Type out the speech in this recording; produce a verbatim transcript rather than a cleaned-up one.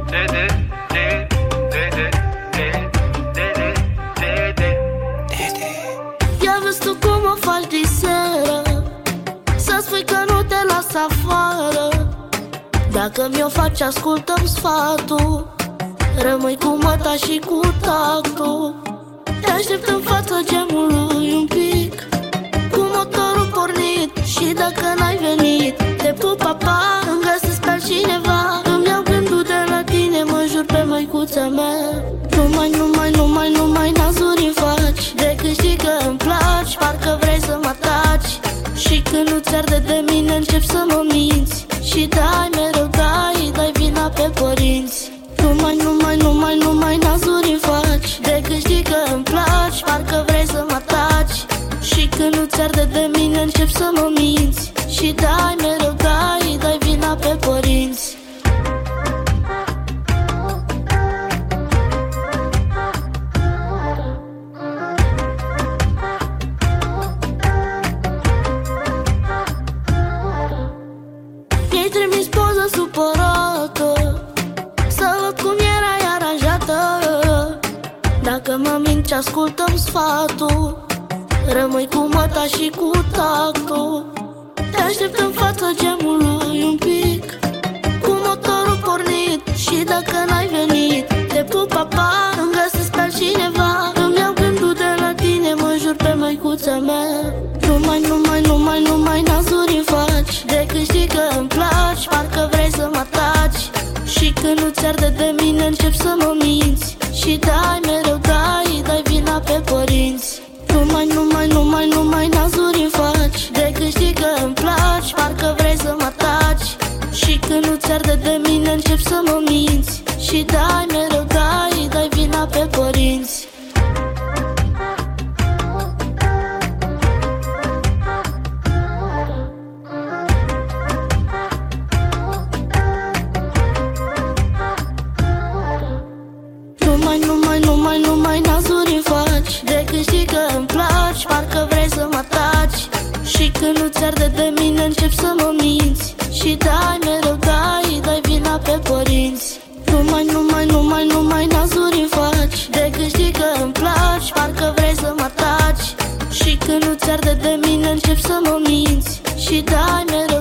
Ia vezi tu cum o faci diseară, să spui că nu te las afară. Dacă mi-o faci, ascultă-mi sfatul, rămâi cu măta și cu tactul. Te aștept în fața gemului un pic, cu motorul pornit. Și dacă n-ai venit, te pup, papa, îmi găsesc pe altcineva. Îmi iau gândul de la tine, mă jur pe măicuța mea. Numai, numai, numai, numai nazuri faci, decât știi că îmi placi, parcă vrei să mă ataci. Și când nu-ți arde de mine, începi să mă minți. Și dai mereu, dai, dai vina pe părinți. Numai, numai, numai, numai nazuri faci, decât știi că îmi placi, parcă vrei să mă ataci. Și când nu-ți arde de mine, începi să mă minți. Și dai mereu, dai, dai vina pe părinți. Mi-ai trimis poză supărată, să văd cum erai aranjată. Dacă mă minți, ascultă-mi sfatul, rămâi cu măta și cu tactul. Te aștept în fața gemului un pic, cu motorul pornit. Și dacă n-ai venit, te pup, papa, îmi găsesc pe altcineva. Îmi iau gândul de la tine, mă jur pe măicuța mea. Numai, numai, numai, numai nazuri faci, decât știi că îmi placi, parcă vrei să mă ataci. Și când nu-ți arde de mine, începi să mă minți. Și dai mereu, dai, dai vina pe părinți. Numai, numai, numai, numai nazuri faci, decât știi că îmi placi, parcă vrei să mă ataci. Și când nu-ți arde de mine, începi să mă minți. Și dai mereu, dai, dai vina pe părinți. Numai, numai, numai, numai nazuri faci, decât știi că îmi placi, parcă vrei să mă ataci. Și când nu-ți arde de mine, începi să mă minți. Și dai mereu, dai, dai vina pe părinți. Numai, numai, numai, numai nazuri faci, decât știi că îmi placi, parcă vrei să mă ataci. Și când nu-ți arde de mine, începi să mă minți. Și dai mereu